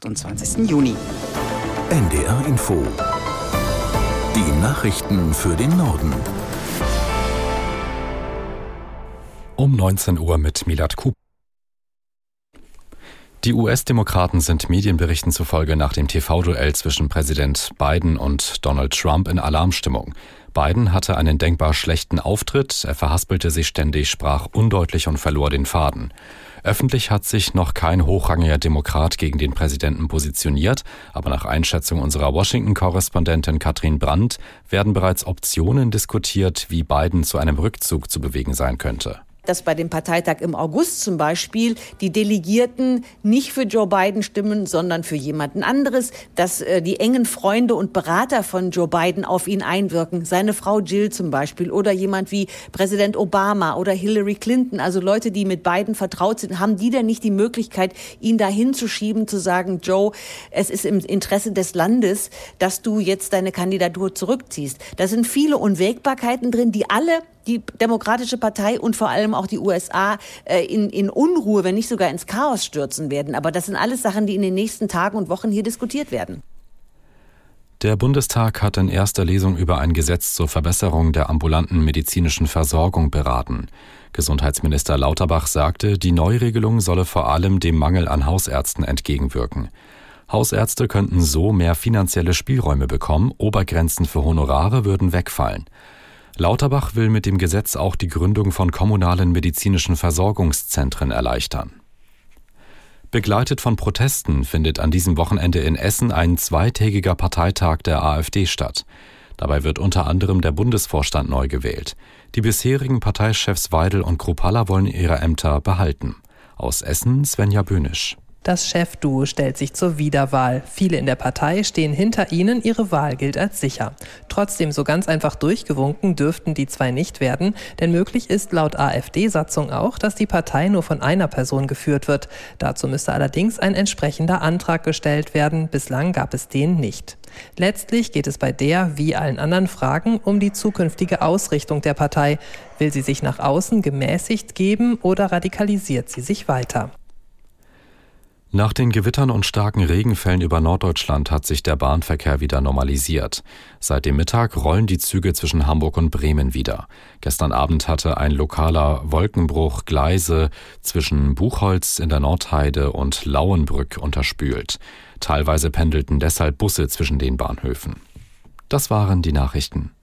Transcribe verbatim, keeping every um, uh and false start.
achtundzwanzigsten Juni. N D R Info. Die Nachrichten für den Norden. Um neunzehn Uhr mit Milad Kup. Die U S-Demokraten sind Medienberichten zufolge nach dem T V-Duell zwischen Präsident Biden und Donald Trump in Alarmstimmung. Biden hatte einen denkbar schlechten Auftritt, er verhaspelte sich ständig, sprach undeutlich und verlor den Faden. Öffentlich hat sich noch kein hochrangiger Demokrat gegen den Präsidenten positioniert, aber nach Einschätzung unserer Washington-Korrespondentin Katrin Brandt werden bereits Optionen diskutiert, wie Biden zu einem Rückzug zu bewegen sein könnte. Dass bei dem Parteitag im August zum Beispiel die Delegierten nicht für Joe Biden stimmen, sondern für jemanden anderes, dass äh, die engen Freunde und Berater von Joe Biden auf ihn einwirken, seine Frau Jill zum Beispiel oder jemand wie Präsident Obama oder Hillary Clinton, also Leute, die mit Biden vertraut sind, haben die denn nicht die Möglichkeit, ihn dahin zu schieben, zu sagen, Joe, es ist im Interesse des Landes, dass du jetzt deine Kandidatur zurückziehst. Da sind viele Unwägbarkeiten drin, die alle die Demokratische Partei und vor allem auch die U S A äh, in, in Unruhe, wenn nicht sogar ins Chaos stürzen werden. Aber das sind alles Sachen, die in den nächsten Tagen und Wochen hier diskutiert werden. Der Bundestag hat in erster Lesung über ein Gesetz zur Verbesserung der ambulanten medizinischen Versorgung beraten. Gesundheitsminister Lauterbach sagte, die Neuregelung solle vor allem dem Mangel an Hausärzten entgegenwirken. Hausärzte könnten so mehr finanzielle Spielräume bekommen, Obergrenzen für Honorare würden wegfallen. Lauterbach will mit dem Gesetz auch die Gründung von kommunalen medizinischen Versorgungszentren erleichtern. Begleitet von Protesten findet an diesem Wochenende in Essen ein zweitägiger Parteitag der AfD statt. Dabei wird unter anderem der Bundesvorstand neu gewählt. Die bisherigen Parteichefs Weidel und Kruppalla wollen ihre Ämter behalten. Aus Essen Svenja Bönisch. Das Chefduo stellt sich zur Wiederwahl. Viele in der Partei stehen hinter ihnen, ihre Wahl gilt als sicher. Trotzdem, so ganz einfach durchgewunken dürften die zwei nicht werden, denn möglich ist laut AfD-Satzung auch, dass die Partei nur von einer Person geführt wird. Dazu müsste allerdings ein entsprechender Antrag gestellt werden. Bislang gab es den nicht. Letztlich geht es bei der, wie allen anderen Fragen, um die zukünftige Ausrichtung der Partei. Will sie sich nach außen gemäßigt geben oder radikalisiert sie sich weiter? Nach den Gewittern und starken Regenfällen über Norddeutschland hat sich der Bahnverkehr wieder normalisiert. Seit dem Mittag rollen die Züge zwischen Hamburg und Bremen wieder. Gestern Abend hatte ein lokaler Wolkenbruch Gleise zwischen Buchholz in der Nordheide und Lauenbrück unterspült. Teilweise pendelten deshalb Busse zwischen den Bahnhöfen. Das waren die Nachrichten.